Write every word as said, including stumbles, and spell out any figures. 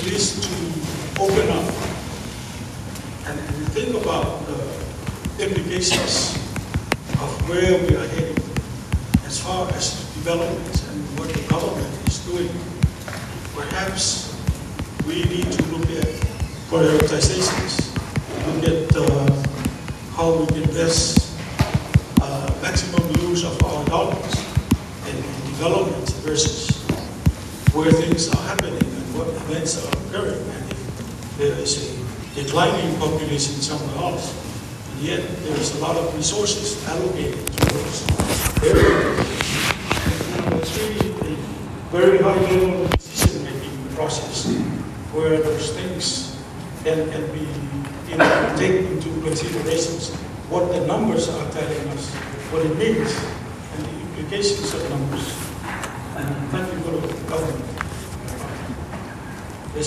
least to open up and, and think about the implications of where we are heading as far as development and what the government is doing. Perhaps we need to look at prioritizations, look at uh, how we can best uh, maximum use of our dollars in, in development versus where things are happening and what events are occurring, and if there is a declining population somewhere else, and yet there is a lot of resources allocated to those areas. It's really a very high level of decision-making process where those things can, can be, you know, taken into considerations, what the numbers are telling us, what it means, and the implications of numbers. And thank you for the government.